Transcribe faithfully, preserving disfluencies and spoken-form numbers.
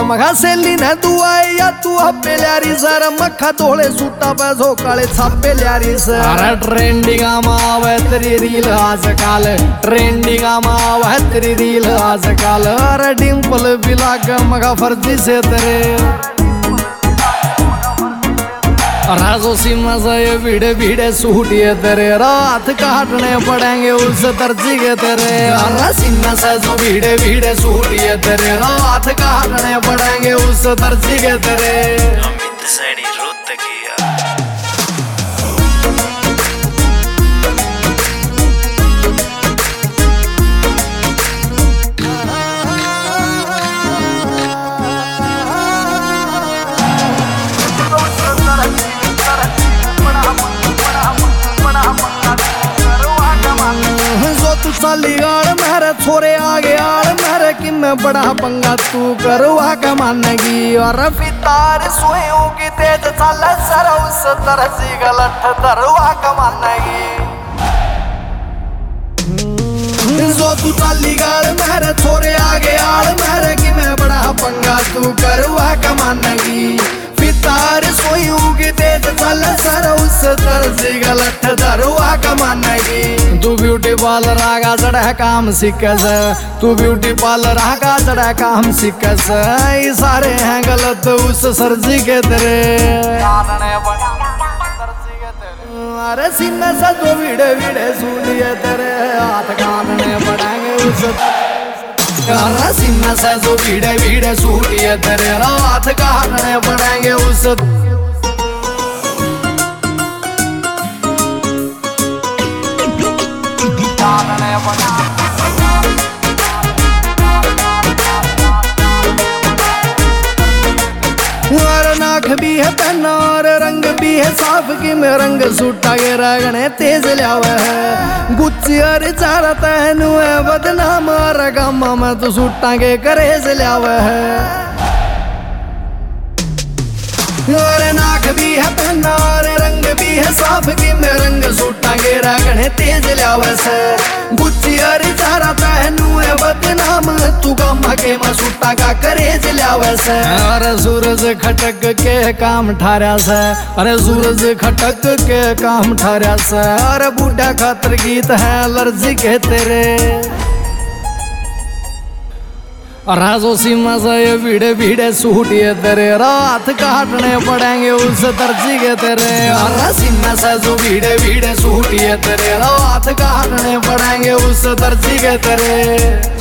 मगा सेली ने तू आए या तू हप्पे ल्यारी सर मक्खा तोड़े सूटा पे जो काले छापे ल्यारी सर। अरे ट्रेंडिंग आवे तेरी रील आजकल, ट्रेंडिंग आवे तेरी रील आजकल। अरे डिम्पल भी लाग मगा फर्जी से तेरे राजो सीमा से ये भीड़े भीड़े सूट ये तेरे रात काटने पड़ेंगे उस दर्जी के तेरे। सीमा से जो भीड़े भीड़े सूट ये तेरे रात काटने पड़ेंगे उस दर्जी के तेरे। अमित सैनी रुत किया साली गाड़ मेरे छोरे आगे आड़ मेरे कि मैं बड़ा पंगा तू करवा के मानेगी। और फितार सोयों की तेज चल सर उस तरह सी गलत दरवा के मानेगी। जो तू साली गाड़ मेरे छोरे आगे आड़ मेरे कि मैं बड़ा पंगा तू करवा के मानेगी। फितार सोयों की तेज चल सर उस तरह सी गलत दरवा के मानेगी। तू ब्यूटी पार्लर आगा चढ़ा काम सीखस, तू ब्यूटी पार्लर आगा चढ़ा काम सीखस। ये सारे हैं गलत उस सरजी के तेरे। अरे सीने से तो वीड़े वीड़े सूलिए तेरे हाथ काटने पड़ेंगे उस। अरे सीने से तो वीड़े वीड़े सूलिए तेरे हाथ काटने पड़ेंगे उस। नाक भी है पहना और रंग भी है साफ की मैं रंग सूटा के रगने तेज लियावे है। गुच्ची और चारा तहनु है बदनाम और गामा में तो सूटा के करेज लियावे है। और नाक भी है पहना और रंग भी है साफ की मैं रंग सूटा के रगने तेज लियावे से। गुच्ची और चारा तहनु है बदनाम तू गामा के मैं सूटा का करेज लियावे से। अरे सूरज खटक के काम ठारा से, अरे सूरज खटक के काम ठारा से। अरे बूढ़ा खातर गीत है लर्जी के तेरे। राजो सीमा से ये भीड़े भीड़े सूट ये तेरे रात काटने पड़ेंगे उस दर्जी के तेरे। सीमा से जो भीड़े भीड़े सूट ये तेरे रात काटने पड़ेंगे उस दर्जी के तेरे।